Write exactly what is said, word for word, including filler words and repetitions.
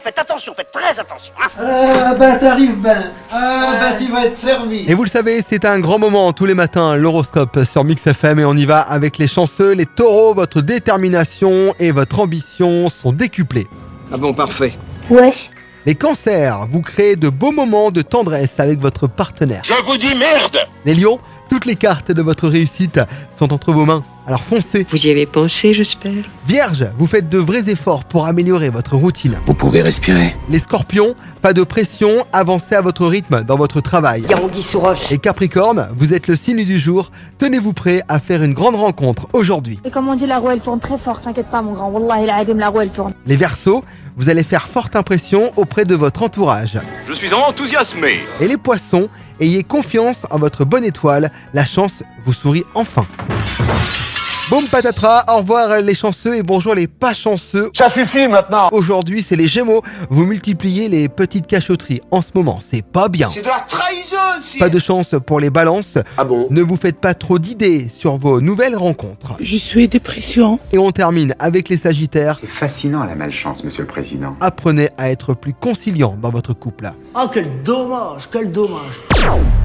Faites attention, faites très attention. Hein. Ah bah t'arrives ben. Ah bah tu vas être servi. Et vous le savez, c'est un grand moment tous les matins, l'horoscope sur Mix F M, et on y va avec les chanceux, les taureaux. Votre détermination et votre ambition sont décuplées. Ah bon, parfait. Wesh. Les cancers, vous créez de beaux moments de tendresse avec votre partenaire. Je vous dis merde. Les lions, toutes les cartes de votre réussite sont entre vos mains, alors foncez. Vous y avez pensé, j'espère. Vierge, vous faites de vrais efforts pour améliorer votre routine. Vous pouvez respirer. Les scorpions, pas de pression, avancez à votre rythme dans votre travail. Anguille sous roche. Les capricornes, vous êtes le signe du jour, tenez-vous prêt à faire une grande rencontre aujourd'hui. Et comme on dit, la roue elle tourne très fort, t'inquiète pas mon grand. Wallahi la la roue elle tourne. Les verseaux, vous allez faire forte impression auprès de votre entourage. Je suis enthousiasmé. Et les poissons, ayez confiance en votre bonne étoile, la chance vous sourit enfin. Boum patatras, au revoir les chanceux et bonjour les pas chanceux. Ça suffit maintenant. Aujourd'hui c'est les Gémeaux, vous multipliez les petites cachotteries. En ce moment c'est pas bien. C'est de la trahison. Si... Pas de chance pour les balances. Ah bon? Ne vous faites pas trop d'idées sur vos nouvelles rencontres. Je suis dépression. Et on termine avec les Sagittaires. C'est fascinant la malchance, monsieur le président. Apprenez à être plus conciliant dans votre couple. Oh quel dommage, quel dommage.